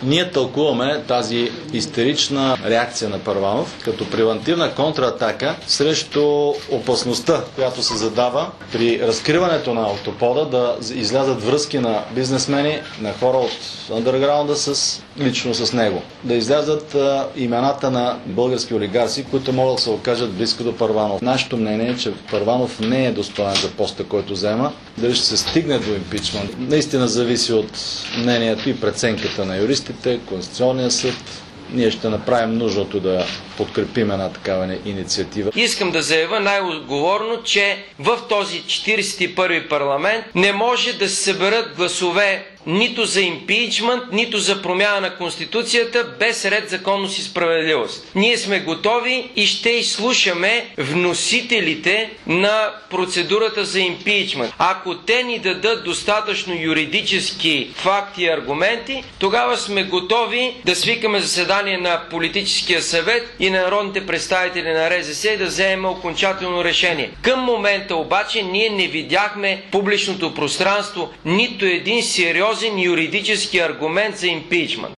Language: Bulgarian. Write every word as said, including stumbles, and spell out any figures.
Ние тълкуваме тази истерична реакция на Първанов като превантивна контратака срещу опасността, която се задава при разкриването на Октопода да излязат връзки на бизнесмени, на хора от андерграунда с, лично с него. Да излязат а, имената на български олигарси, които могат да се окажат близко до Първанов. Нашето мнение е, че Първанов не е достоен за поста, който взема. Дали ще се стигне до импичмент, наистина зависи от мнението и преценката на юристите, Конституционния съд. Ние ще направим нужното да подкрепим една такава инициатива. Искам да заявя най-отговорно, че в този четиридесет и първи парламент не може да се съберат гласове нито за импичмент, нито за промяна на Конституцията без ред, законност и справедливост. Ние сме готови и ще изслушаме вносителите на процедурата за импичмент. Ако те ни дадат достатъчно юридически факти и аргументи, тогава сме готови да свикаме заседание на Политическия съвет и на народните представители на Р З С и да вземем окончателно решение. Към момента обаче ние не видяхме в публичното пространство нито един сериозен юридически аргумент за импичмент.